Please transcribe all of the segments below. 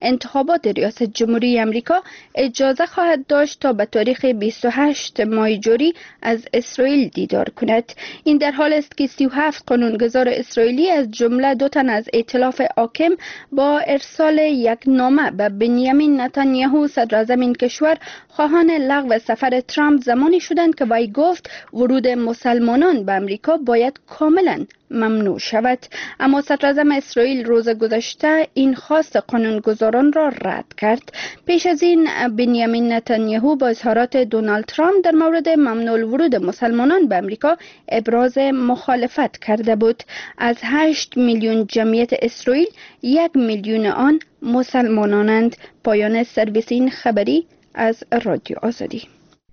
انتخابات ریاست جمهوری امریکا اجازه خواهد داشت تا به تاریخ 28 ماه جوری از اسرائیل دیدار کند. این در حال است که 37 قانونگذار اسرائیلی از جمله 2 تن از ائتلاف حاکم با ارسال یک نامه به بنیامین نتانیاهو صدر اعظم این کشور خواهان لغو سفر ترامپ زمانی شدند که وی گفت ورود مسلمانان به امریکا باید کاملا ممنوع شود. اما صدر اعظم اسرائیل روز گذشته این خواست قانونگذاران را رد کرد. پیش از این بنیامین نتانیاهو با اظهارات دونالد ترامپ در مورد ممنوع ورود مسلمانان به امریکا ابراز مخالفت کرده بود. از 8 میلیون جمعیت اسرائیل 1 میلیون آن مسلمانانند. پایان سرویس این خبری از رادیو آزادی.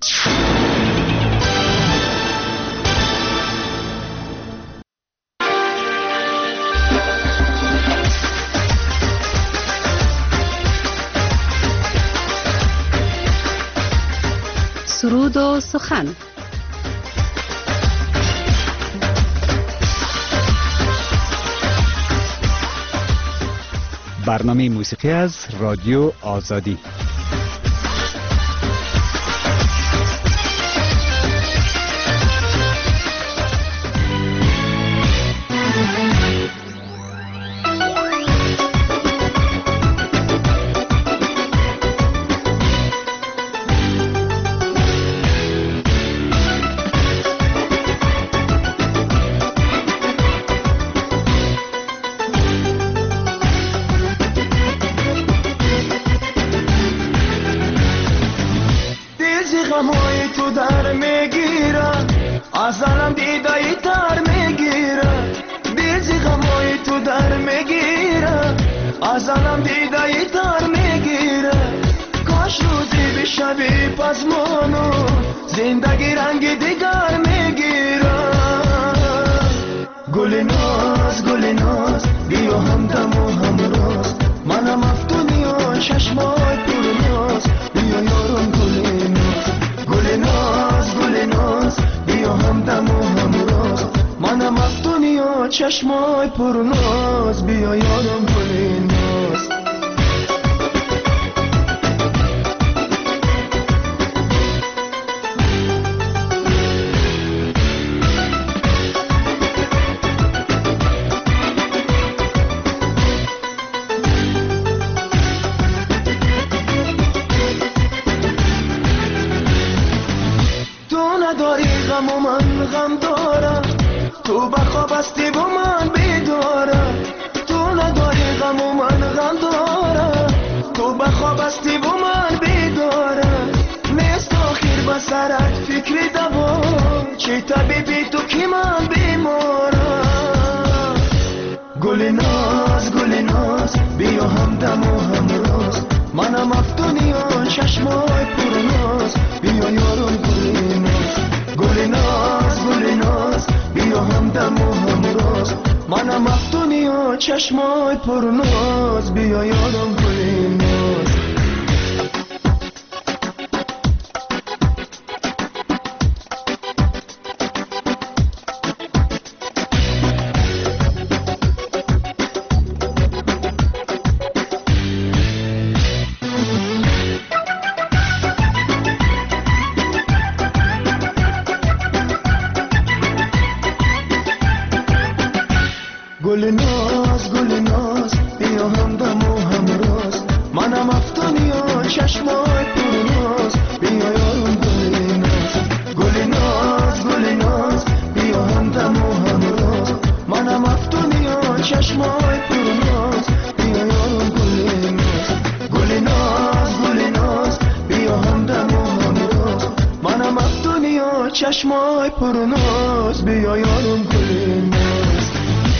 سرود و سخن. برنامه موسیقی از رادیو آزادی. زندگی رنگ دیگر میگیره. گل ناز بیا همدم و همراز، منم افتونی و چشمای پر ناز، بیا یارم گل ناز بیا همدم و همراز، منم افتونی و چشمای پر ناز، بیا یارم گل ناز. غم دارم تو بخواب هستی با من بیدارم، تو نداری غم و من غم دارم، تو بخواب هستی با من بیدارم، نیست آخر به سرت فکر دوا، چه طبیبی تو که من بیمارم. گل ناز بیا همدم و همراز، منم افتونی و چشمای پر ناز، بیا یارم گل ناز بیا همدم و همراز، منم افتونی و چشمای پر ناز، بیا یارم گل ناز. گل ناز بیا همدم و همراز، منم افتونی و چشمای پر ناز، بیا یارم گل ناز بیا همدم و همراز، منم افتونی و چشمای پر ناز، بیا یارم گل ناز بیا همدم و همراز، منم افتونی و چشمای پر ناز، بیا یارم گل ناز.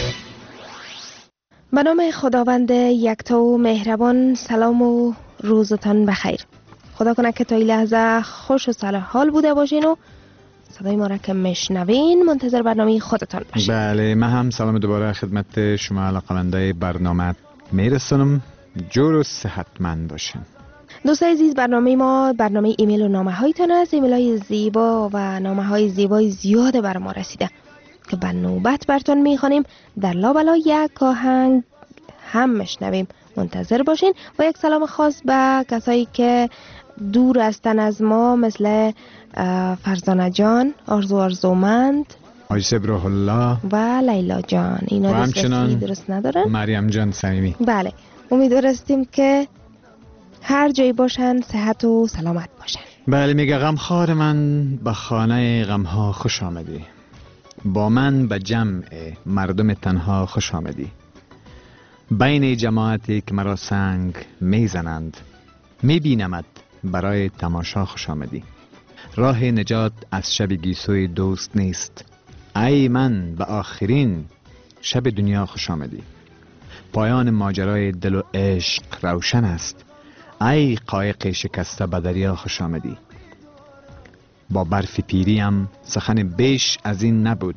به نام خداوند یکتا و مهربان، سلام و روزتان بخیر. خدا کنه که تا این لحظه خوش و صالح حال بوده باشین و صدای ما را که میشنوین منتظر برنامه خودتان باشین. بله، من هم سلام دوباره خدمت شما علاقه‌مندای برنامه میرسونم. جور و صحتمند باشین. دوستای عزیز، برنامه ما برنامه ایمیل و نامه هایتان است. ایمیل های زیبا و نامه های زیبای زیاد بر ما رسیده که به نوبت براتون میخوانیم. در لابلا یک آهنگ هم میشنویم منتظر باشین. و یک سلام خاص به کسایی که دور هستن از ما، مثل فرزانه جان، آرزومند، حاج سبراه الله و لیلا جان. اینا و همچنان درست ندارن. مریم جان صمیمی. بله، امیدوارستیم که هر جایی باشن صحت و سلامت باشن. بله، میگه غمخوار من به خانه غمها خوش آمدی، با من به جمع مردم تنها خوش آمدی، بین جماعتی که مرا سنگ میزنند میبینمت برای تماشا خوش آمدی. راه نجات از شب گیسوی دوست نیست، ای من به آخرین شب دنیا خوش آمدی. پایان ماجرای دل و عشق روشن است، ای قایق شکسته به دریا خوش آمدی. با برف پیریم سخن بیش از این نبود،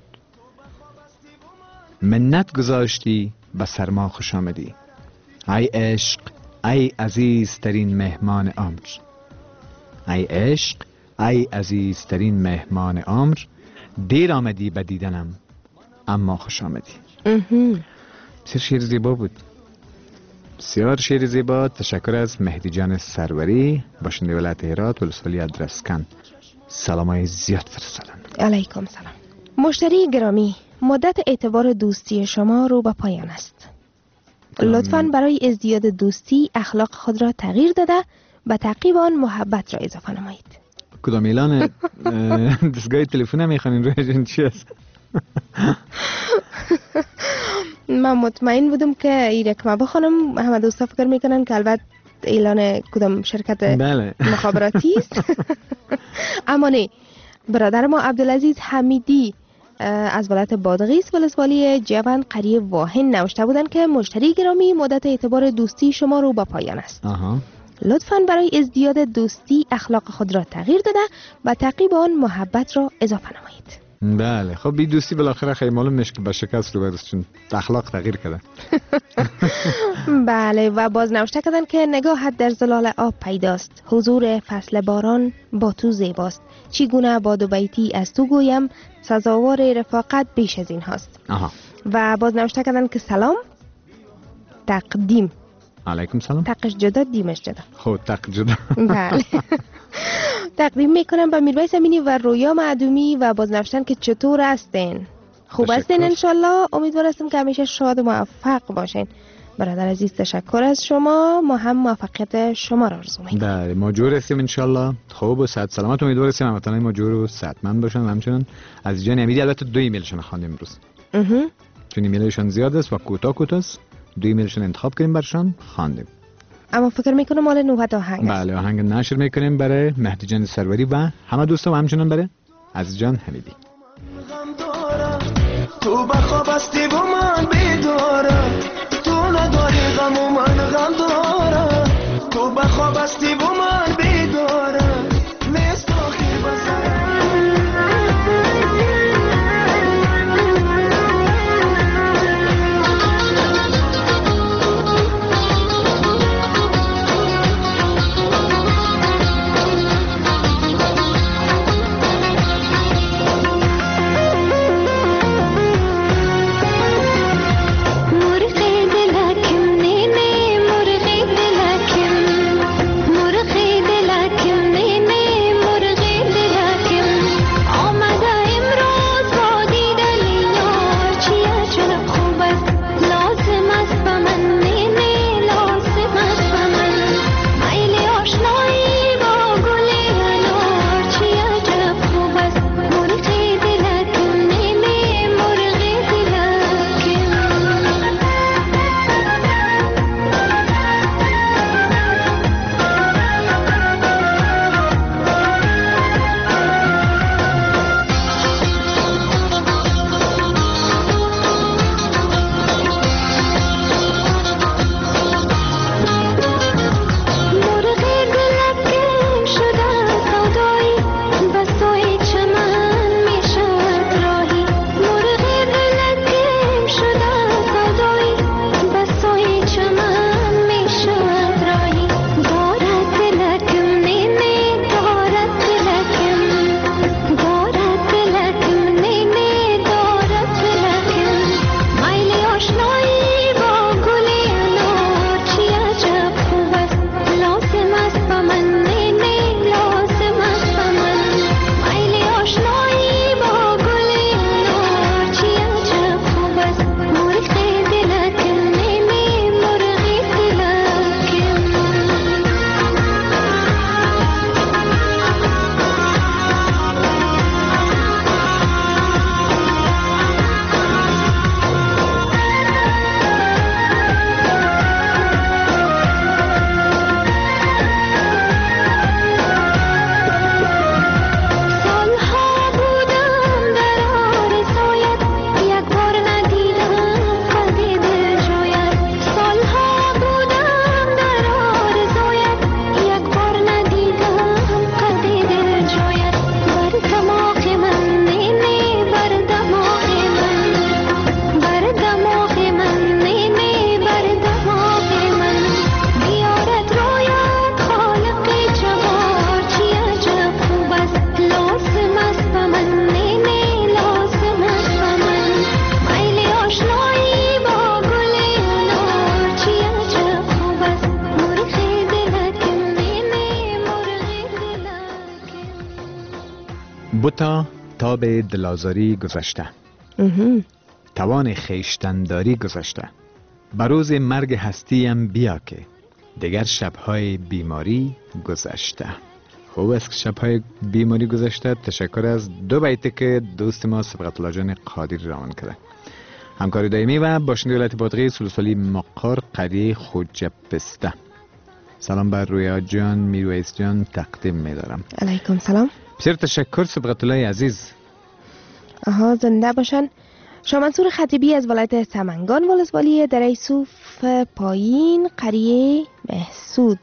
منت گذاشتی به سرما خوش آمدی. ای عشق، ای عزیزترین مهمان عمر، ای عشق، ای عزیزترین مهمان عمر، دیر آمدی به دیدنم اما خوش آمدی. بسیار شعر زیبا بود، بسیار شعر زیبا. تشکر از مهدی جان سروری، باشنده ولایت هرات، ولسوالی ادرسکن. سلامای زیاد فرستادن. علیکم سلام. مشتری گرامی، مدت اعتبار دوستی شما رو به پایان است. لطفاً برای ازدیاد دوستی اخلاق خود را تغییر داده به تعقیب آن محبت را اضافه نمایید. کدام اعلان دستگاه تلفن میخوانین روی چی است؟ من مطمئن بودم که این که ما بخونم همه دوستا فکر میکنن که البته اعلان کدام شرکت بله. مخابراتی است. اما نه، برادر ما عبدالعزیز حمیدی از ولایت بادغیس ولسوالی جوان قریه واهن نوشته بودن که مشتری گرامی، مدت اعتبار دوستی شما رو به پایان است. لطفاً برای ازدیاد دوستی اخلاق خود را تغییر داده و تعقیب آن محبت را اضافه نمایید. بله، خب این دوستی بالاخره خیلی معلوم میشه که به شکست رو برسه، چون اخلاق تغییر کرده. بله، و باز نوشته کردن که نگاهت در زلال آب پیداست، حضور فصل باران با تو زیباست، چگونه با دو بیتی از تو گویم، سزاوار رفاقت بیش از این هاست. و باز نوشته کردن که سلام، تقدیم. علیکم سلام. تقش جدا، دیمش جدا. خب تق جدا. بله. تقدیم میکنم به میرویس امینی و رویا معدومی و باز نوشتن که چطور هستین؟ خوب هستین انشالله. امیدوار هستم که همیشه شاد و موفق باشین. برادر عزیز تشکر از شما، ما هم موفقیت شما را آرزو می‌کنیم. بله، ما جور هستیم انشالله، خوب و صحت سلامت. امیدوار هستیم هموطنان ما جور و صحتمند باشن. همچنین از جان امیدی البته 2 ایمیلشون خواندیم امروز، چون ایمیلشون زیاد است و کوتاه است. 2 ایمیلشون انتخاب کردیم برشان خواندیم. اما فکر میکنم مال نوبت آهنگ است. بله، آهنگ نشر میکنیم برای مهدی جان سروری و همه دوستان، و همچنین برای عزیز جان حمیدی. تو بخواب هستی و من بیدارم، تو نداری غم و من غم دارم. تو بخواب هستی و من بیدارم، نیست آخر بزرم. مرغ بوتا تاب دلازاری گذشته، توان خیشتنداری گذشته، بروز مرگ هستیم بیا که دیگر شبهای بیماری گذشته. خوب است که شبهای بیماری گذشته. تشکر از دو بیتی که دوست ما سبقت الله جان قادری رامان کرده. همکاری دائمی و باشنده ولایت بادغیس سلسلی مقر قریه خوجه پسته. سلام بر رویا جان میرویس جان تقدیم می‌دارم. علیکم سلام. بسیار تشکر سبقت الله عزیز. زنده باشن. شاه منصور خطیبی از ولایت سمنگان ولسوالی دره صوف پایین قریه محسود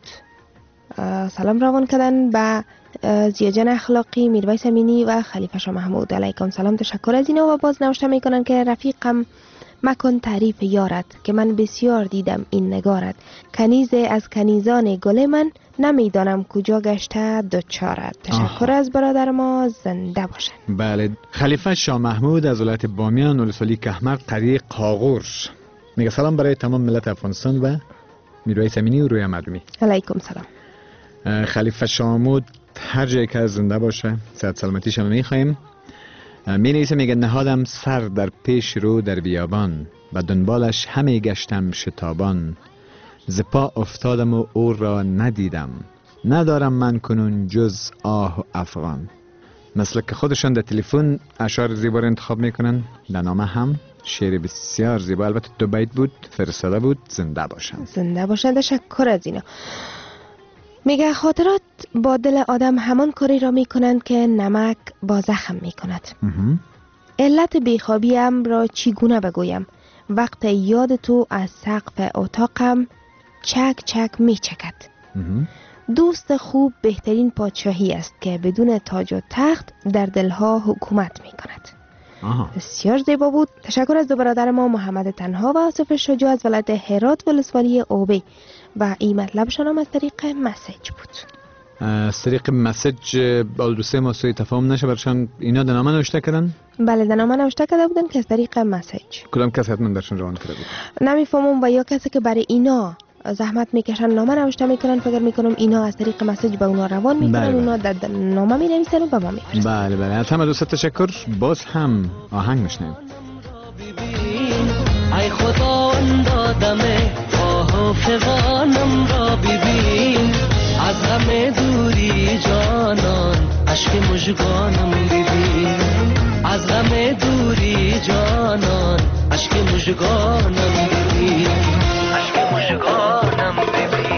سلام روان کردن به زیاجان اخلاقی میرویس امینی و خلیفه شاه محمود. علیکم سلام. تشکر از اینا و باز نوشته میکنن که رفیقم مکن تعریف یارد که من بسیار دیدم این نگارد، کنیز از کنیزان گل من نمیدانم کجا گشته دوچارد. تشکر از برادر ما. زنده باشن. بله، خلیفه شاه محمود از ولایت بامیان ولسوالی کهمر قریه قاغور میگه سلام برای تمام ملت افغانستان و میرویس امینی و رویا مردمی. علیکم سلام. خلیفه شاه محمود هر جایی که زنده باشه صحت سلامتیش هم میخوایم. می نویسه میگه نهادم سر در پیش رو در بیابان و دنبالش همه گشتم شتابان، ز پا افتادم و او را ندیدم، ندارم من کنون جز آه و افغان. مثل که خودشان در تلفن اشعار زیبا را انتخاب میکنن، در نامه هم شعر بسیار زیبا، البته دو بیت بود فرستاده بود. زنده باشن. زنده باشن. تشکر از اینا. میگه خاطرات با دل آدم همان کاری را میکنند که نمک با زخم میکند. علت بیخوابیم را چگونه بگویم؟ وقت یاد تو از سقف اتاقم چک چک میچکد. دوست خوب بهترین پادشاهی است که بدون تاج و تخت در دلها حکومت میکند. بسیار زیبا بود. تشکر از دو برادر ما محمد تنها و آصف شجاع از ولایت هرات ولسوالی اوبی و این مطلبشان هم از طریق مسیج بود. از طریق مسیج دوسته ما سوی تفاهم نشه برشان اینا در نامه نوشته کردن؟ بله در نامه نوشته کرده بودن که از طریق مسیج. کدام کس حتما درشون روان کرده بود؟ نمیفهمم و یا کسی که برای اینا زحمت میکشن نامه نوشته میکنن، فکر میکنم اینا از طریق مسیج به اونا روان میکنن. اونا در نامه مینویسن و به ما میفرستن. بله از همه دوستا تشکر. باز هم آهنگ میشنیم. ای خداوند دم آه و فغانم را ببین، از غم دوری جانان اشک مژگانم ببین، از غم دوری جانان اشک مژگانم ببین، اشک مژگانم ببین.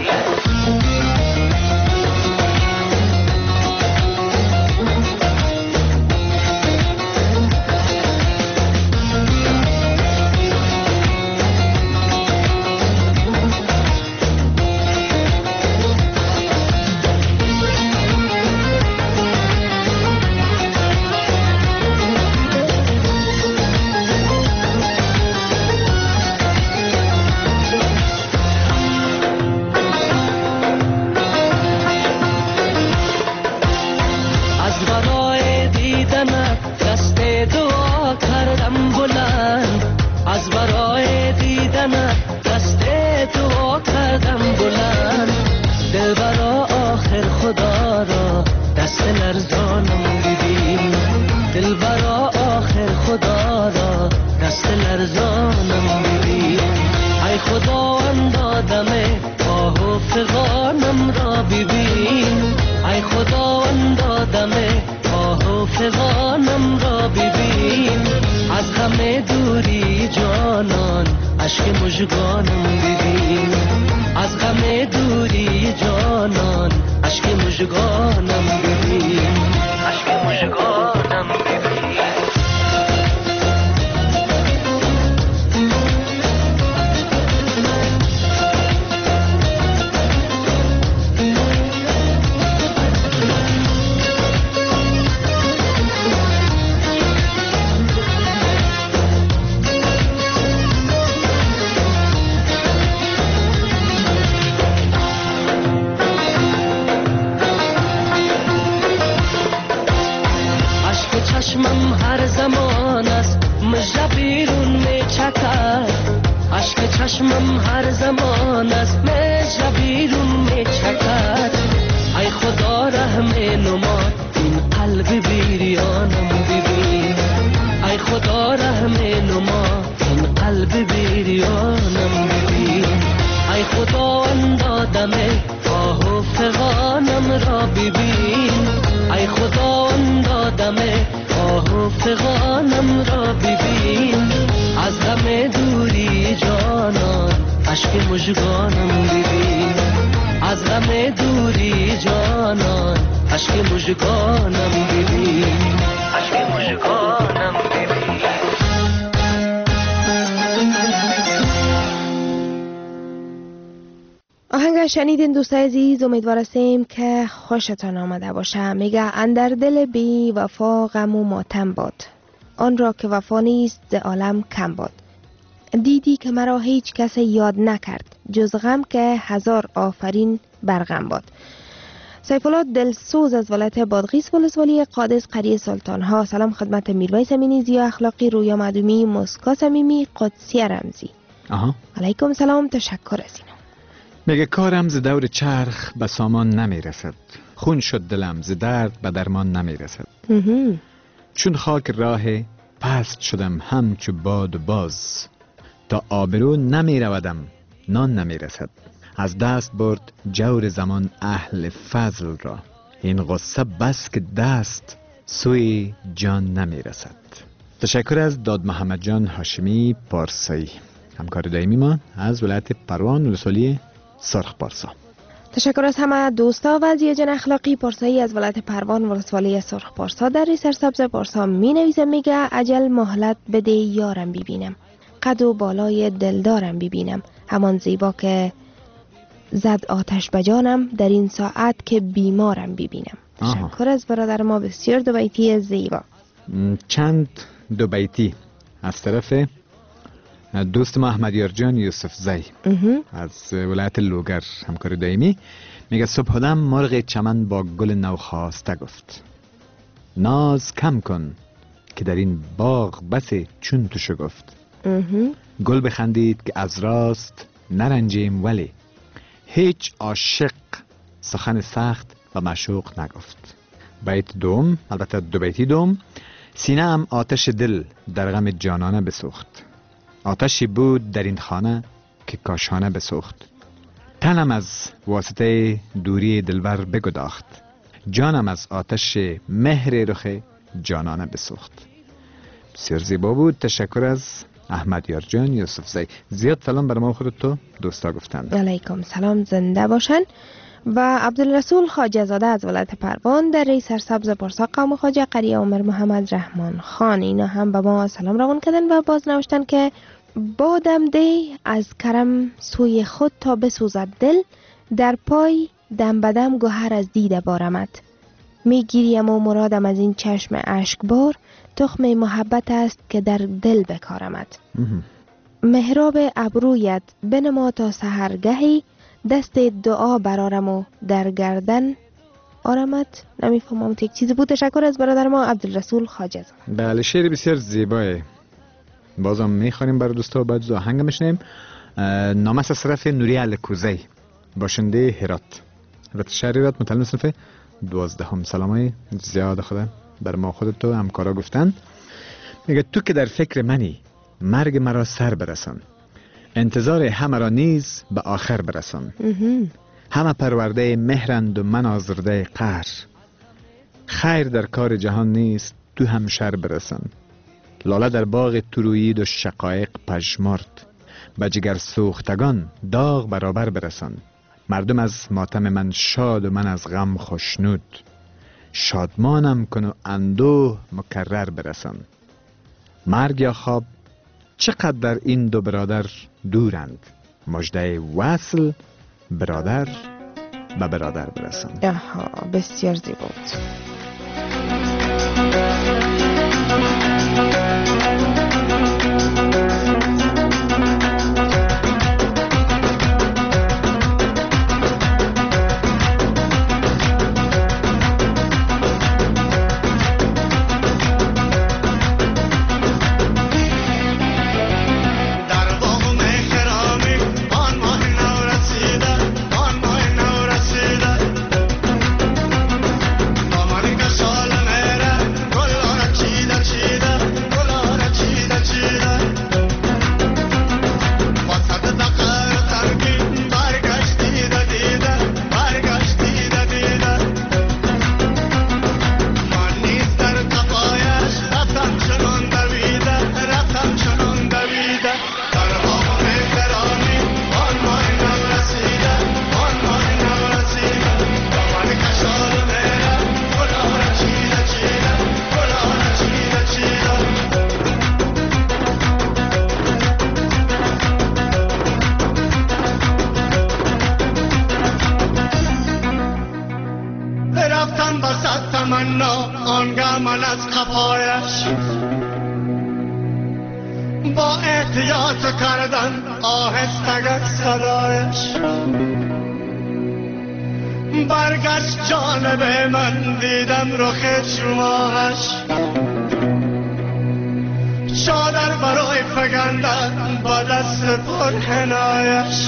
ای خدا رحم نما این قلب بیریان را ببین. ای خداوندا دم آه و فغانم را ببین. از غم دوری جانان اشک مژگانم ببین. از غم دوری جانان اشک مژگانم ببین. اشک مژگانم ببین. آهنگ شنیدین دوستای عزیز، امیدوار هستیم که خوشتان آمده باشه. میگه اندر دل بی وفا غم و ماتم باد، آن را که وفا نیست ز عالم کم باد. دیدی که مرا هیچ کس یاد نکرد، جز غم که هزار آفرین بر غم باد. سیف الله دلسوز از ولایت بادغیس ولسوالی قادس قریه سلطان ها. سلام خدمت میرویس امینی، زیا اخلاقی، رویا معدومی، مسکا صمیمی، قدسی رمزی. علیکم سلام، تشکر از اینو. میگه کارم ز دور چرخ به سامان نمیرسد، خون شد دلم ز درد به درمان نمیرسد. چون خاک راه پست شدم همچو باد و باز، تا آبرو نمیرودم نان نمیرسد. از دست برد جور زمان اهل فضل را، این غصه بس که دست سوی جان نمیرسد. تشکر از داد محمد جان هاشمی پارسایی، همکار دائمی ما از ولایت پروان ولسوالی سرخ پارسا. تشکر از همه دوستا و زیجان اخلاقی پارسایی از ولایت پروان ولسوالی سرخ پارسا. در سرسبز پارسا می نویسه، میگه عجل مهلت بده یارم ببینم، قد و بالای دلدارم ببینم، همان زیبا که زد آتش بجانم، در این ساعت که بیمارم ببینم. تشکر از برادر ما، بسیار دو بیتی زیبا. چند دو بیتی از طرف دوست ما احمدیار جان یوسف زی از ولایت لوگر، همکار دائمی. میگه صبح دم مرغ چمن با گل نو خواسته گفت، ناز کم کن که در این باغ بسی چون تو شگفت. گل بخندید که از راست نرنجیم، ولی هیچ عاشق سخن سخت و معشوق نگفت. بیت دوم، البته دو بیتی دوم. سینه ام آتش دل در غم جانانه بسوخت، آتشی بود در این خانه که کاشانه بسوخت. تنم از واسطه دوری دلبر بگداخت، جانم از آتش مهر رخ جانانه بسوخت. بسیار زیبا بود. تشکر از احمدیار جان یوسف زی. زیاد سلام بر ما خودت تو دوستا گفتن. علیکم سلام، زنده باشن. و عبدالرسول خواجه زاده از ولایت پروان در سرسبز پارسا قوم خواجه قریه عمر محمد رحمان خان، اینا هم به ما سلام روان کردن و باز نوشتن که بادم ده از کرم سوی خود تا بسوزد دل، در پای دم بدم گوهر از دیده بارمت. میگیریم و مرادم از این چشم اشکبار، تخم محبت است که در دل بکارمت. محراب ابرویت بنما تا سحرگهی، دست دعا برارم و در گردن آرمت. نمیفهمم یک چیزی بود. تشکر از برادر ما عبدالرسول خواجه زاده. بله، شعر بسیار زیباه. بازم میخوانیم برای دوستا و بعد آهنگ میشنیم. نام از طرف نوری الکوزی، باشنده هرات. البته شهر هرات متعلق صنف 12. سلامای زیاد خدا بر ما خودت تو همکارا گفتن. میگه تو که در فکر منی مرگ مرا سر برسان، انتظار همه را نیز به آخر برسان. همه پرورده مهرند و من آزرده قهر، خیر در کار جهان نیست تو هم شر برسان. لاله در باغ تو رویید و شقایق پژمرد، به جگر سوختگان داغ برابر برسان. مردم از ماتم من شاد و من از غم خوشنود، شادمانم کن و اندوه مکرر برسان. مرگ یا خواب چقدر در این دو برادر دورند، مژده وصل برادر به برادر برسان. بسیار زیبا بود. Aman گفتن با صد تمنا آنگاه من از قفایش با احتیاط کردن آهستگک صدایش برگشت جانب من دیدم رخ چماهش چادر برای فگندن با دست پر حنایش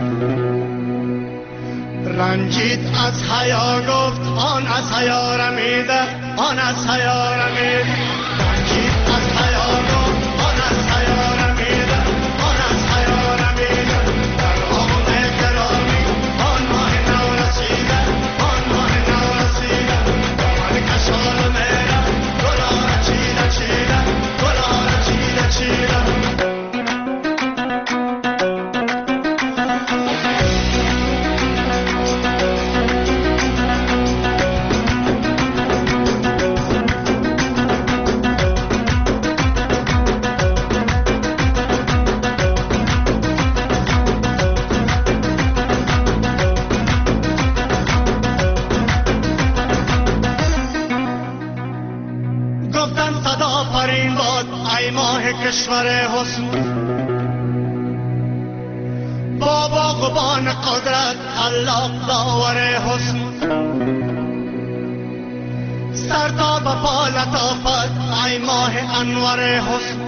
رنجید از حیا گفت آن از حیا رمیده آن از حیا رمیده رنجید از حیا گفت آن از حیا رمیده آن از حیا رمیده در آن گرامی آن ماه نو رسیده آن ماه نو رسیده دامن کشال میره گلار چیده چیده گلار چیده چیده کشور حسن با باغبان قدرت خلاق داور حسن سر تا به پا لطافت ای ماه انور حسن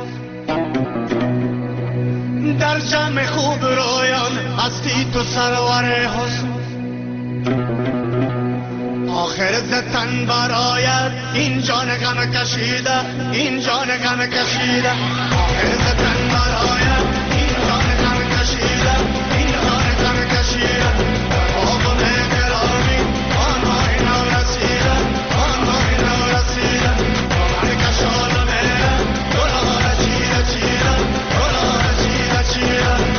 در جمع خوب رویان هستی تو سرور حسن آخر زتن برایت این جان غم کشیده این جان غم کشیده آخر زتن برایت این جان غم کشیده این جان غم کشیده آقا مهربانی آن ماه نو رسیده آن ماه نو رسیده آمد کشال میره گلار چیده چیده گلار چیده چیده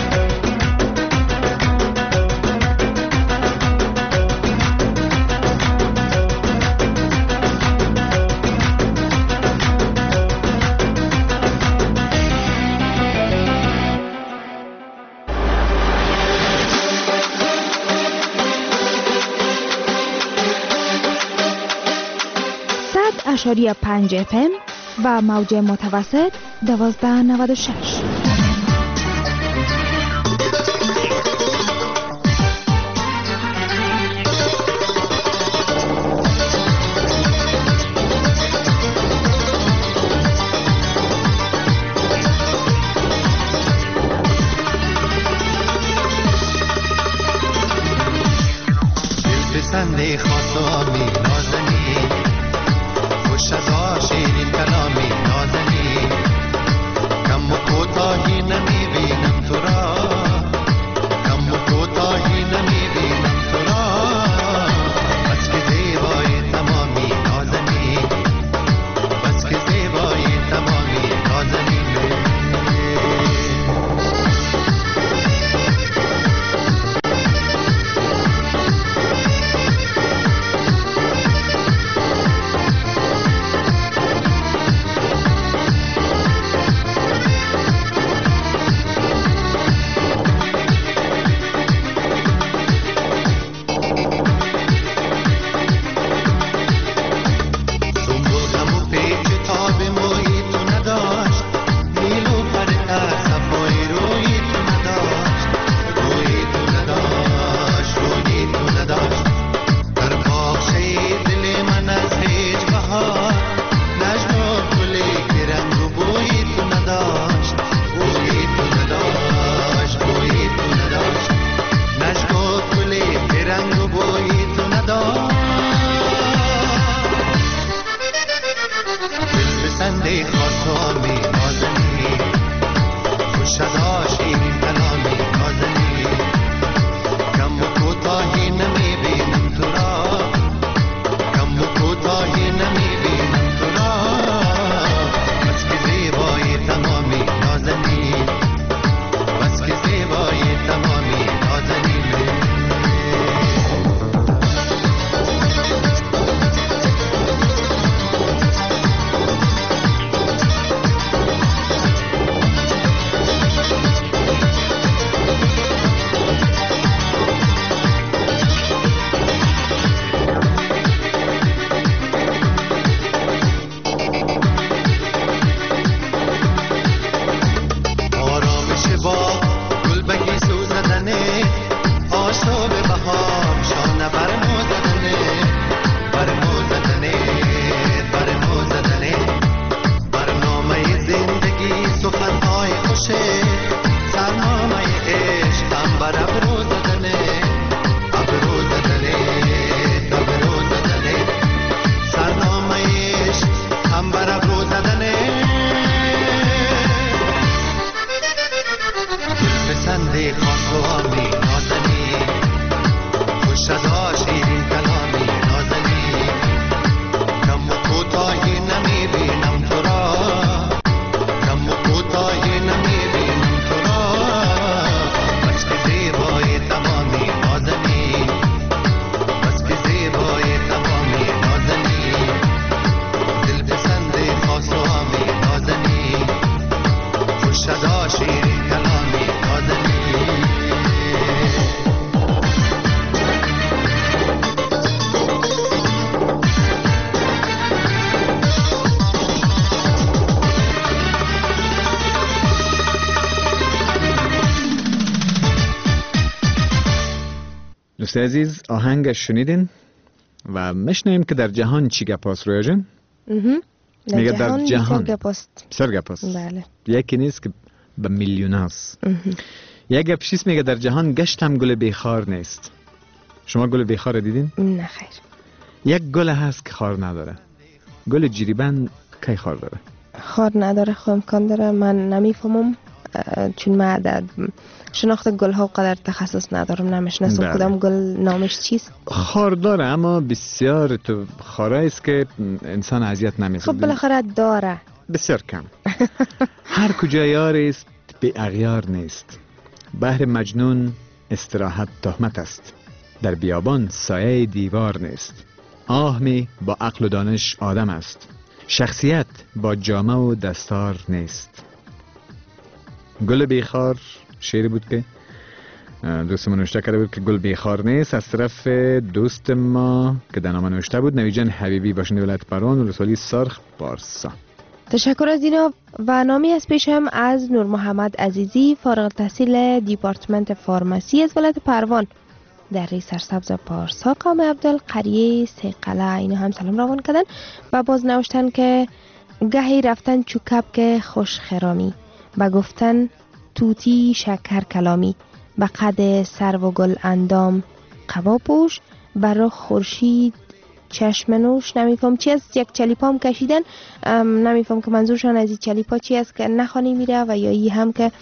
اشاری 5 FM و موج متوسط 1296. دل خاصامی نازنی خوش از شیرین کلامی نازنی کم و کوتاهی نمیبینم تو را کم و کوتاهی نمیبینم تو را بس که زیبای تمامی نازنی بس که زیبای تمامی نازنی دوست عزیز آهنگ شنیدین و میشنویم که در جهان چی گپ است رویا جان؟ میگه در جهان بسیار گپ است. بله. یکی نیست که به میلیون است. یک گپ چیست میگه در جهان گشتم گل بیخار نیست. شما گل بیخار دیدین؟ نه خیر. یک گل هست که خار نداره. گل جریبند کی خار داره؟ خار نداره، خو امکان داره. من نمیفهمم چون من در شناخت گل ها قدر تخصص ندارم، نمیشناسم کدام گل نامش چیست. خار داره اما بسیار تو خاره است که انسان اذیت نمیکنه. خب بالاخره داره. بسیار کم. هر کجا یار است به اغیار نیست. بحر مجنون استراحت تهمت است. در بیابان سایه دیوار نیست. آهمی با عقل و دانش آدم است. شخصیت با جامه و دستار نیست. گل بیخار شعری بود که دوست ما نوشته کرده بود که گل بیخار نیست، از طرف دوست ما که در نامه نوشته بود نویجان حبیبی باشنده ولایت پروان و رسولی سرخ پارسا. تشکر از اینا و نامی از پیشم از نور محمد عزیزی فارغ التحصیل دیپارتمنت فارماسی از ولایت پروان در ری سرسبز پارسا قام عبدال قریه سیقله. اینا هم سلام روان کردن و باز نوشتن که گهی رفتن چوکب که خوش خرامی و گفتن توتی شکر کلامی به قد سرو و گل اندام قبا پوش برا خورشید چشم نوش. نمیفهم چی است. یک چلیپام کشیدن، نمیفهم که منظورشان از این چلیپا چی است که نخوانی میره و یا ای هم که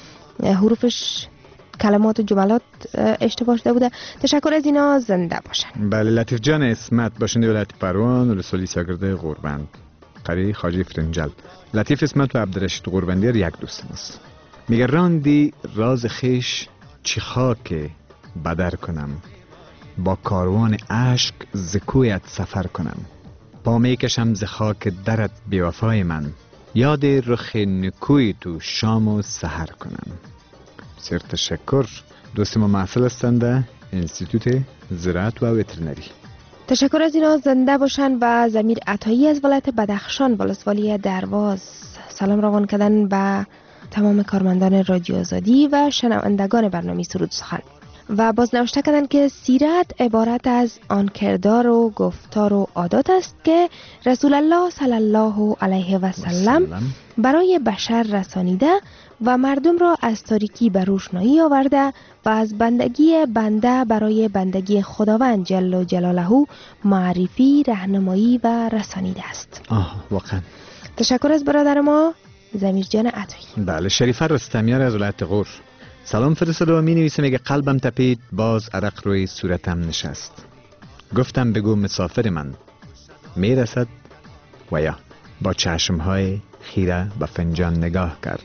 حروفش کلمات و جملات اشتباه شده بوده. تشکر از اینا، زنده باشن. بله. لطیف جان اسمت باشنده ولایت پروان و رسولی ساگرده غوربند قریه خاجی فرنجل. لطیف اسمت و عبدالرشید غوربندی یک دوست است. میگه راندی راز خیش چی خاک بدر کنم، با کاروان عشق زکویت سفر کنم. پا میکشم ز خاک درت بیوفای من، یاد رخ نکوی تو شام و سحر کنم. بسیار تشکر. دوست ما محفل هستند انستیتوت زراعت و وترنری. تشکر از اینا، زنده باشن. و ضمیر عطایی از ولایت بدخشان ولسوالی درواز سلام روان کردن به تمام کارمندان رادیو آزادی و شنوندگان برنامه سرود سخن و باز نوشته کردن که سیرت عبارت از آن کردار و گفتار و عادات است که رسول الله صلی الله علیه و سلم برای بشر رسانیده و مردم را از تاریکی به روشنایی آورده و از بندگی بنده برای بندگی خداوند جل جلاله معرفی، راهنمایی و رسانیده است. واقعا تشکر از برادر ما ضمیر جان عطایی. بله. شریفه رستمیار از ولایت غور سلام فرستاده و می نویسه. میگه قلبم تپید، باز عرق روی صورتم نشست. گفتم بگو مسافر من میرسد و یا با چشمهای خیره به فنجان نگاه کرد.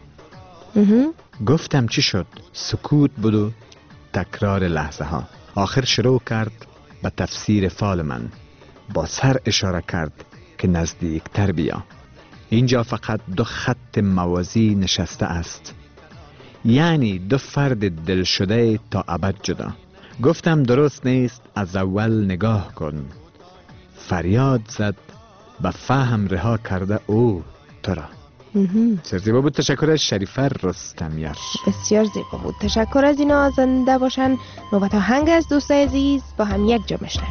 گفتم چی شد؟ سکوت بود و تکرار لحظه ها. آخر شروع کرد به تفسیر فال من، با سر اشاره کرد که نزدیک تر بیا. اینجا فقط دو خط موازی نشسته است، یعنی دو فرد دل شده تا ابد جدا. گفتم درست نیست، از اول نگاه کن. فریاد زد به فهم رها کرده او تو را. بسیار زیبا بود. تشکر از شریفه رستمیار. بسیار زیبا بود. تشکر از اینا، زنده باشن. نوبت آهنگ از دوست عزیز با هم یک جا بشنویم.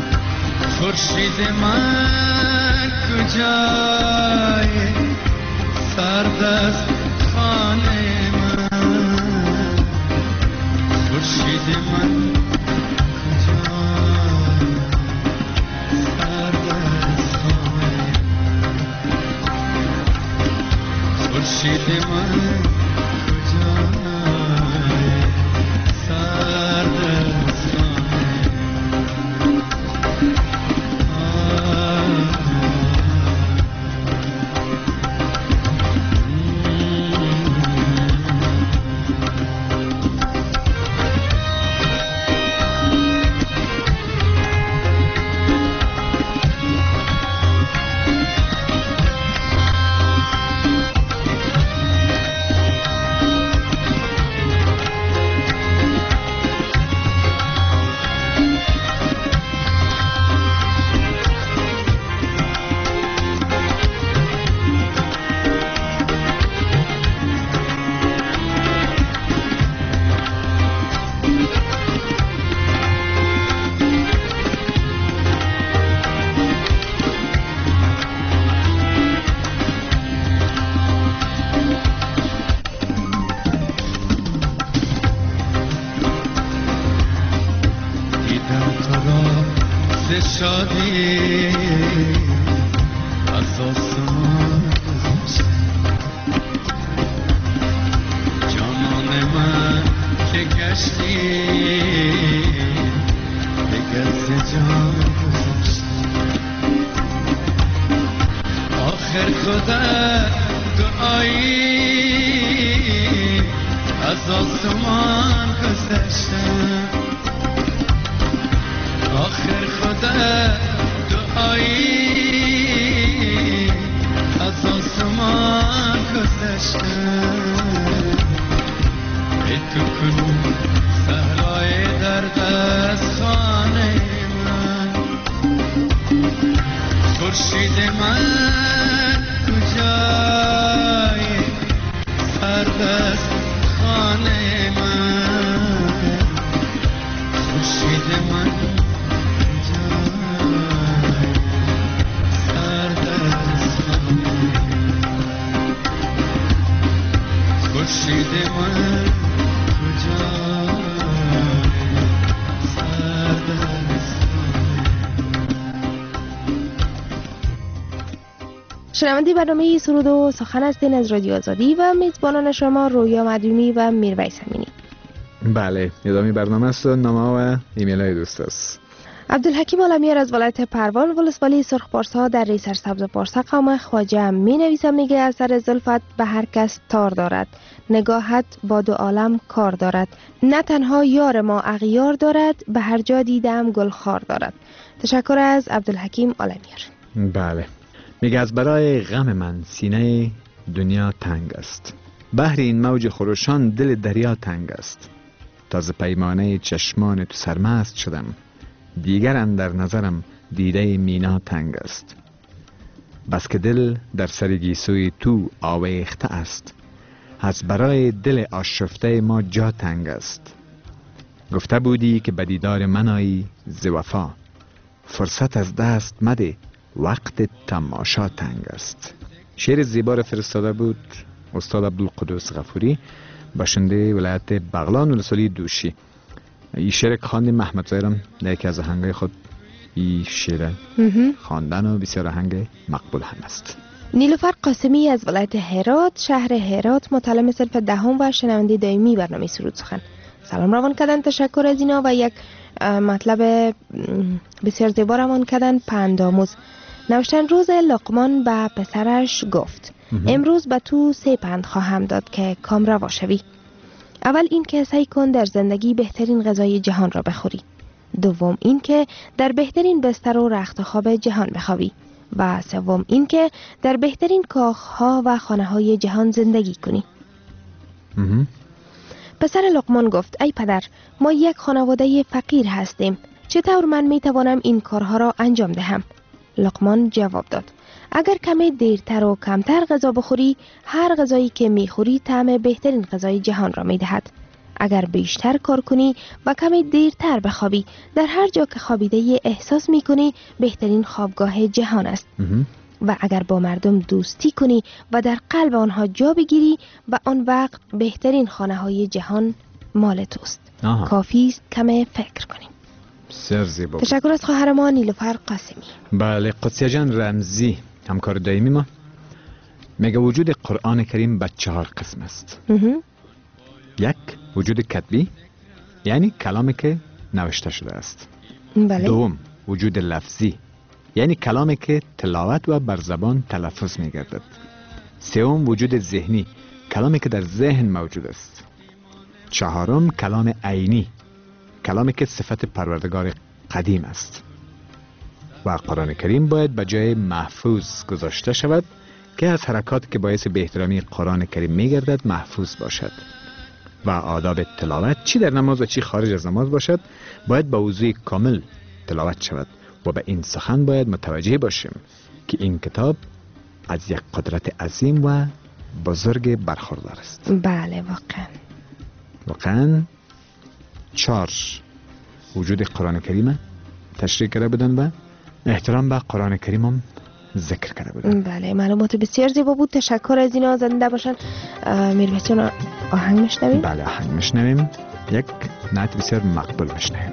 خورشید من کجای از خانه من خورشید من کجا سرد از خانه خورشید من کجا سرد از خانه شادی از آسمان گذشت جانان من که گشتی دیگر ز جان گذشت آخر خدا دعایی از آسمان گذشتم آخر خدا دعایی از آسمان گذشتم ای تو کنون صحرای درد از خانه من خورشید من کجای سرد از خانه من خورشید من خورشید من کجا سرد است. شنونده برنامه سرود و سخن هستین از رادیو آزادی و میزبانان شما رویا مدیومی و میرویس امینی. بله، ادامه برنامه است. نامه و ایمیل های دوست است. عبدالحکیم عالمیار از ولایت پروان ولسوالی سرخ پارسا در ری سرسبز پارسا قوم خواجه می نویسم میگه اثر زلفت به هر کس تار دارد، نگاهت با دو عالم کار دارد، نه تنها یار ما اغیار دارد، به هر جا دیدم گل خار دارد. تشکر از عبدالحکیم عالمیار. بله، میگه از برای غم من سینه دنیا تنگ است، بحر این موج خروشان دل دریا تنگ است، تازه پیمانه چشمان تو سرمست شدم، دیگر اندر نظرم دیده مینا تنگ است، بس که دل در سر گیسوی تو آویخته است، از برای دل آشفته ما جا تنگ است، گفته بودی که به دیدار من آیی ز وفا، فرصت از دست مده وقت تماشا تنگ است. شعر زیبا را فرستاده بود استاد عبدالقدوس غفوری، باشنده ولایت بغلان ولسوالی دوشی. این شعر خواندیم محمد ظاهرم در یکی از آهنگای خود این شعر خواندن و بسیار آهنگ مقبول هم است. نیلوفر قاسمی از ولایت هرات شهر هرات متعلم صنف دهم و شنونده دائمی برنامه سرود سخن. سلام روان کردن، تشکر از اینا و یک مطلب بسیار زیبا روان کردن پندآموز. نوشتن روز لقمان به پسرش گفت امروز به تو 3 پند خواهم داد که کام روا شوی. اول این که سعی کن در زندگی بهترین غذای جهان را بخوری. دوم این که در بهترین بستر و رخت خواب جهان بخوابی. و سوم این که در بهترین کاخها و خانه های جهان زندگی کنی. پسر لقمان گفت ای پدر، ما یک خانواده فقیر هستیم، چطور من می توانم این کارها را انجام دهم؟ لقمان جواب داد اگر کمی دیرتر و کمتر غذا بخوری، هر غذایی که میخوری طعم بهترین غذای جهان را میدهد. اگر بیشتر کار کنی و کمی دیرتر بخوابی، در هر جا که خوابیده احساس میکنی بهترین خوابگاه جهان است. و اگر با مردم دوستی کنی و در قلب آنها جا بگیری و آن وقت بهترین خانه های جهان مال توست. کافی است کم فکر کنیم. بسیار زیبا. تشکر از خواهر ما نیلوفر قاسمی. بله، قدسیه جان رمزی همکار دائمی ما میگه وجود قرآن کریم به 4 قسم است. 1 وجود کتبی، یعنی کلامی که نوشته شده است. بله. 2 وجود لفظی، یعنی کلامی که تلاوت و بر زبان تلفظ میگردد. 3 وجود ذهنی، کلامی که در ذهن موجود است. 4 کلام عینی، کلامی که صفت پروردگار قدیم است. و قرآن کریم باید به جای محفوظ گذاشته شود که از حرکات که باعث به احترامی قرآن کریم میگردد محفوظ باشد. و آداب تلاوت چی در نماز و چی خارج از نماز باشد باید با وضوح کامل تلاوت شود. و به این سخن باید متوجه باشیم که این کتاب از یک قدرت عظیم و بزرگ برخوردار است. بله واقعا 4 وجود قرآن کریم تشریح کرده بودن و احترام به قرآن کریم هم ذکر کرده بودن. بله، معلومات بسیار زیبا بود. تشکر از اینا. زنده باشن. میربچون آهنگ میشنویم؟ بله، آهنگ میشنویم. یک نعت بسیار مقبول میشنویم.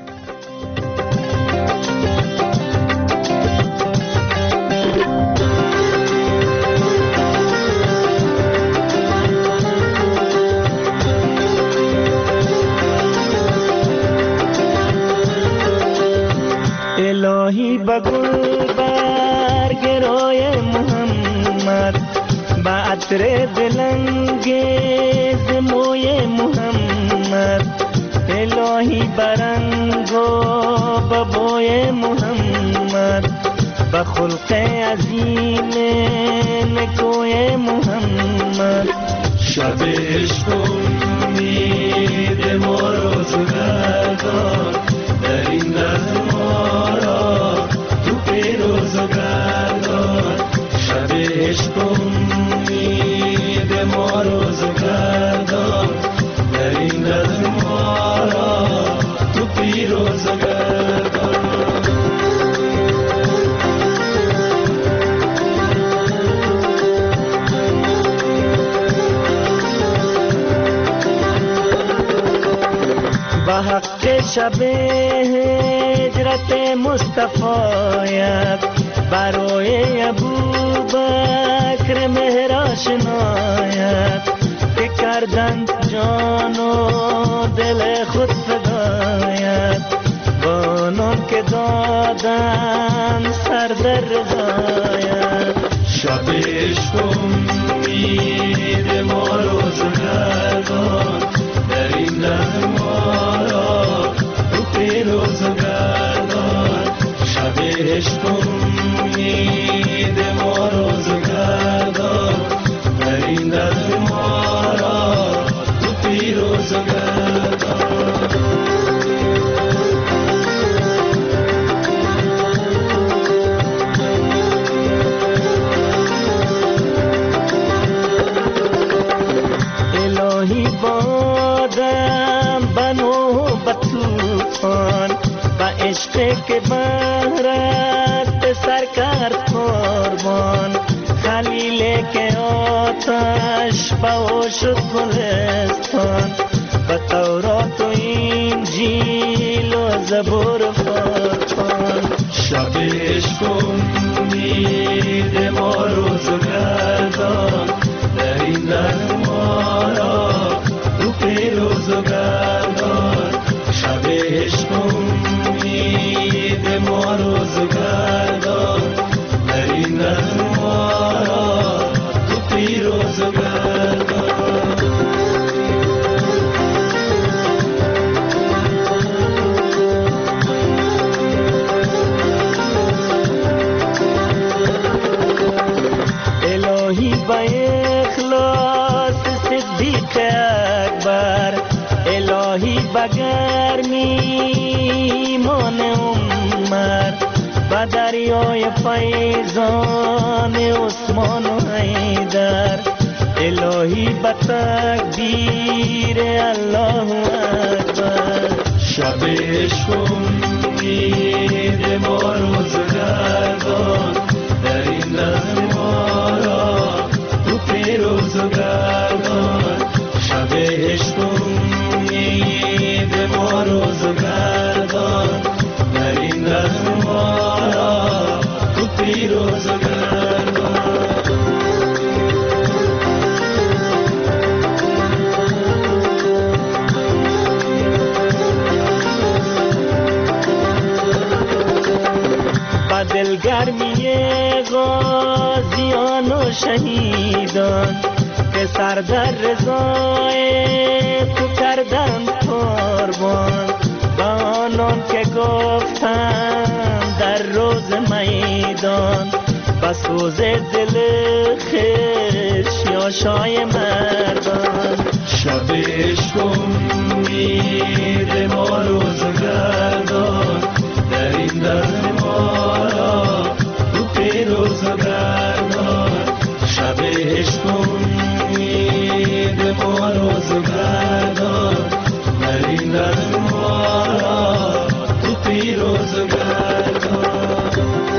الهی بگل برگ رای محمد، با عطر دلانگیز موی محمد. الهی برنگ و ببوی محمد، با خلق عظیم نکوی محمد. شب عشق امید ما روزگار دار، در این لحظه ما را تو پیروزگار دار. شب عشق امید ما روزگار دار، در این لحظه ما را تو پیروزگار دار. با حق شب هجرت مصطفیت، برای ابوبکر مهر آشنایت، که کردند جان و دل خود فدایت. بانان که دادن سر در رضایت. شب عشق امید ما روزگار دار، در این لحظه ما را تو پیروزگار دار. شب عشق امید ما روزگار دار، در این لحظه ما را تو پیروزگار دار. الهی بادم بنو بطوفان، با عشق که بهرت سر کرد قربان. خلیل که آتش با شد گلستان، با تورات و انجیل و زبور و فرقان. شب عشق امید ما روزگار دار، در این لحظه ما را تو پیروزگار دار. شب عشق امید ما روزگار دار، در این لحظه ما را تو پیروزگار دار. الهی با اخلاص صدیق اکبر، الهی با گرمی ایمان عمر، با دریای فیضان عثمان و حیدر. الهی با تکبیر الله اکبر. شب عشق امید ما روزگار دار، در این لحظه و گردان شب عشق امید ما روز و گردان در این دست ما را تو پیروز و گردان دلگرمی غازیان و شهیدان که سر در رضای تو کردن قربان و آنان که گفتن در روز میدان و سوز دل خشیاشای مردان شب عشق امید ما روز گردان در این دست ما را تو پیروز و گردان شب عشق امید ما روز و گردان در این دست ما را تو پیروز و گردان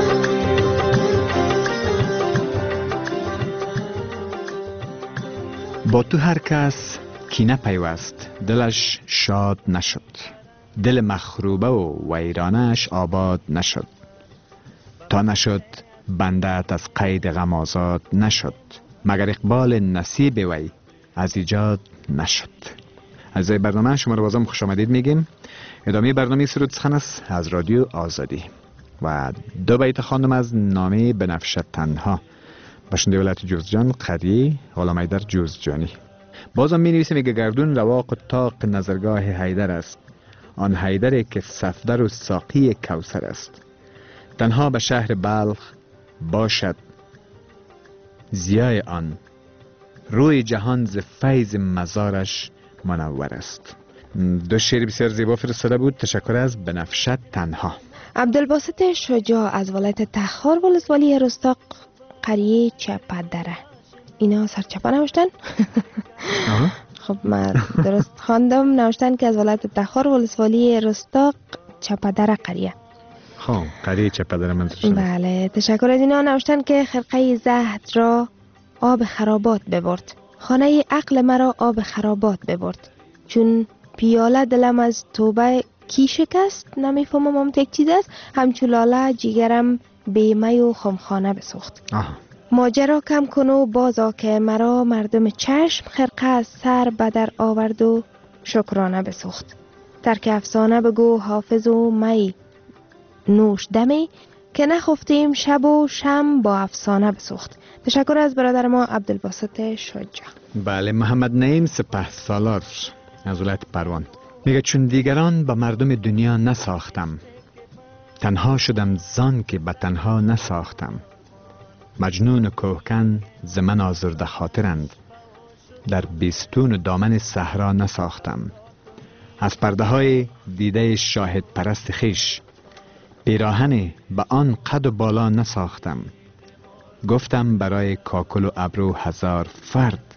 با تو هر کس کینه پیوست دلش شاد نشد، دل مخروبه و ویرانش آباد نشد. تا نشد بندت از قید غم آزاد نشد، مگر اقبال نصیب وی از ایجاد نشد. از برنامه شما رو بازم خوش آمدید میگیم. ادامه برنامه سرود سخن است از رادیو آزادی و دو بیت خواندم از نامه بنفشه تنها باشنده ولایت جوزجان قریه غلام حیدر جوزجانی. بازم می نویسه میگه گردون رواق و طاق نظرگاه حیدر است، آن حیدری که صفدر و ساقی کوثر است. تنها به شهر بلخ باشد ضیای آن، روی جهان ز فیض مزارش منور است. دو شعر بسیار زیبا فرستاده بود. تشکر از بنفشه تنها. عبدالباسط شجاع از ولایت تخار ولسوالی رستاق قریه چپدره. اینا سرچپه نوشتن؟ خب من درست خواندم. نوشتن که از ولایت تخار ولسوالی رستاق چپدره قریه. خب قریه چپدره منظور شد. بله تشکر از اینا. نوشتن که خرقه زهد را آب خرابات ببرد، خانه عقل مرا آب خرابات ببرد. چون پیاله دلم از توبه کی شکست، نمیفهمم هم یک چیز است. همچون لاله جیگرم بیمی و خمخانه بسوخت. ماجرا کم کنو بازا که مرا مردم چشم خرقه از سر بدر آورد و شکرانه بسوخت. ترک افسانه بگو حافظ و می نوش دمی که نخفتیم شب و شم با افسانه بسوخت. تشکر از برادر ما عبدالباسط شجاع. بله محمد نعیم سپهسالار از ولایت پروان میگه چون دیگران با مردم دنیا نساختم، تنها شدم زان که به تنها نساختم. مجنون و کوهکن ز من آزرده خاطرند، در بیستون و دامن صحرا نساختم. از پرده های دیده شاهد پرست خیش، پیراهن به آن قد و بالا نساختم. گفتم برای کاکل و ابرو هزار فرد،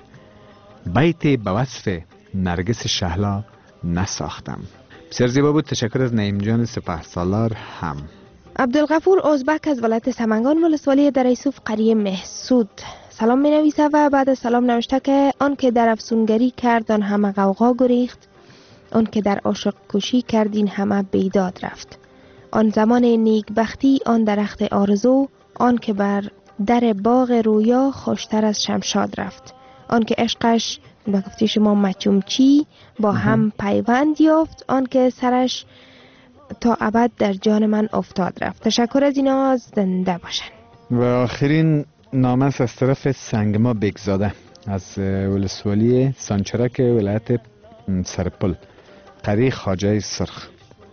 بیت به وصف نرگس شهلا نساختم. بسیار زیبا بود. تشکر از نعیم جان سپهسالار. هم عبدالغفور ازبک از ولایت سمنگان ولسوالی در یوسف قریه محسود سلام می نویسه و بعد از سلام نوشته که آن که در افسونگری کرد آن همه غوغا گریخت، آن که در عاشق کشی کردین همه بیداد رفت. آن زمان نیکبختی آن درخت آرزو، آن که بر در باغ رویا خوشتر از شمشاد رفت. آن که عشقش به گفته شما مچومچی با هم پیوند یافت، آن که سرش تا ابد در جان من افتاد رفت. تشکر از اینا. زنده باشن. و آخرین نامه است از طرف سنگما بگزاده از ولسوالی سانچرک ولایت سرپل قریه خواجه سرخ.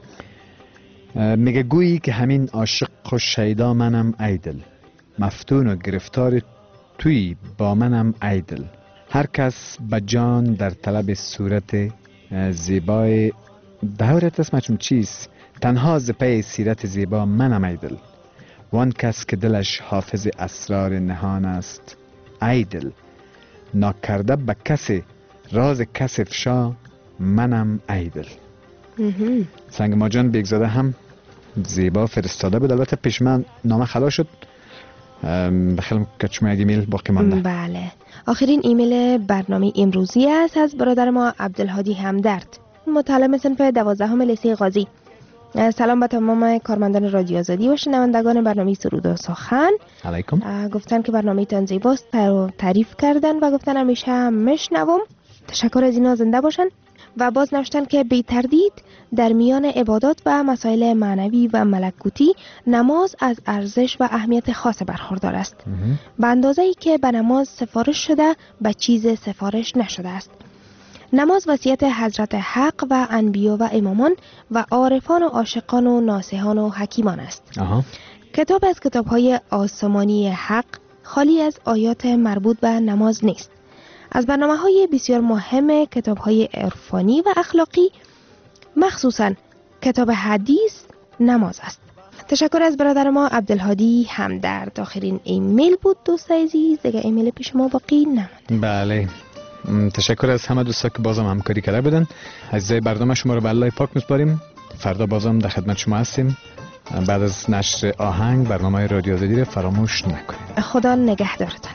میگه گویی که همین عاشق و شیدا منم ای دل، مفتون و گرفتار توی با منم ای دل. هر کس به جان در طلب صورت زیبای دورت اسمم چیست، تنها ز پی سیرت زیبا منم ای دل. وان کس که دلش حافظ اسرار نهان است ای دل، ناکرده به کسی راز کس افشا منم ای دل. سنگ ماجان بیگزاده هم زیبا فرستاده بود. البته پیش من نامه خلا شد بخیرم که شما یک ایمیل باقی مانده. بله، آخرین ایمیل برنامه امروزی است از برادر ما عبدالهادی همدرد، متعلم صنف 12 لیسه قاضی. سلام به تمام کارمندان رادیو آزادی و شنوندگان برنامه سرود و سخن. علیکم. گفتن که برنامه تان زیباست، تعریف کردن و گفتن همیشه میشنوم. تشکر از اینا، زنده باشن. و باز نوشتن که بی تردید در میان عبادات و مسائل معنوی و ملکوتی نماز از ارزش و اهمیت خاص برخوردار است، به اندازه‌ای که به نماز سفارش شده به چیز سفارش نشده است. نماز وصیت حضرت حق و انبیا و امامان و عارفان و عاشقان و ناصحان و حکیمان است. کتاب از کتاب‌های آسمانی حق خالی از آیات مربوط به نماز نیست. از برنامه‌های بسیار مهم کتاب‌های عرفانی و اخلاقی، مخصوصاً کتاب حدیث، نماز است. تشکر از برادر ما عبدالهادی همدرد. آخرین ایمیل بود دوست عزیز، دیگه ایمیل پیش ما باقی نمانده. بله، تشکر از همه دوستا که بازم همکاری کرده بودن. عزیزای برنامه شما رو به الله پاک میسپاریم. فردا بازم در خدمت شما هستیم. بعد از نشر آهنگ برنامه رادیو آزادی رو فراموش نکنید. خدا نگهدارتان.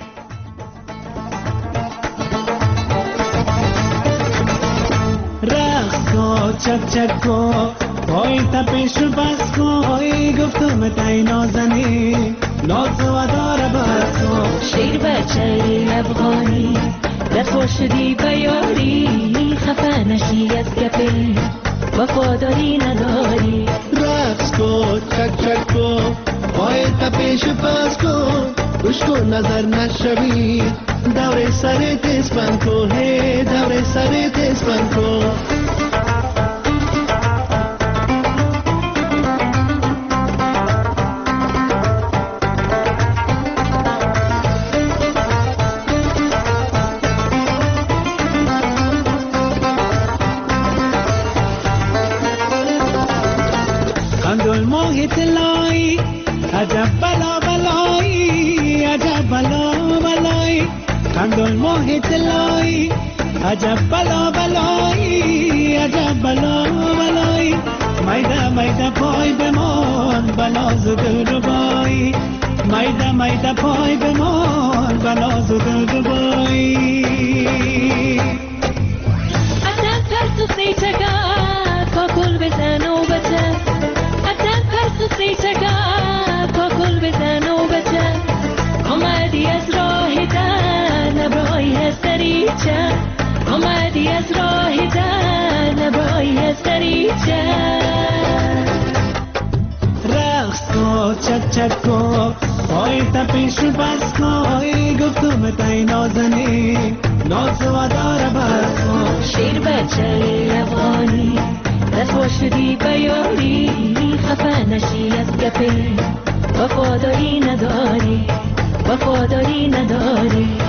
رقص کو چک چک کو پای تپش رو بس کو گفتم تای نازنی ناز و داره بس کو شیر بچه افغانی دست شدی بیاری خفه نشی از گپی وفاداری نداری. رقص کو چک چک کو پای تپش بس کو گوش کن نظر نشوی دور سر تسپن کو ہے دور سر تسپن کو. قندل ماه تلایی عجب بلا بلایی عجب بلا بلایی قندل ماه تلایی عجب بلا بلایی عجب بلا بلایی میده میده پای بمان بلاز دل ربایی میده میده پای بمان بلاز دل ربایی. عدم پرسو سیچگا کاکل بزن و بچه عدم پرسو سیچگا کاکل بزن و بچه آمدی از راه در نبرای از دریچه آمدی از راه در نبرای از دریچه. رقص کو چک چک کو پای تپش رو بس کو گفتم تای نازنی ناز و داره بس کو شیر بچه افغانی دست شدی بیاری خفه نشی از گپی وفاداری نداری وفاداری نداری.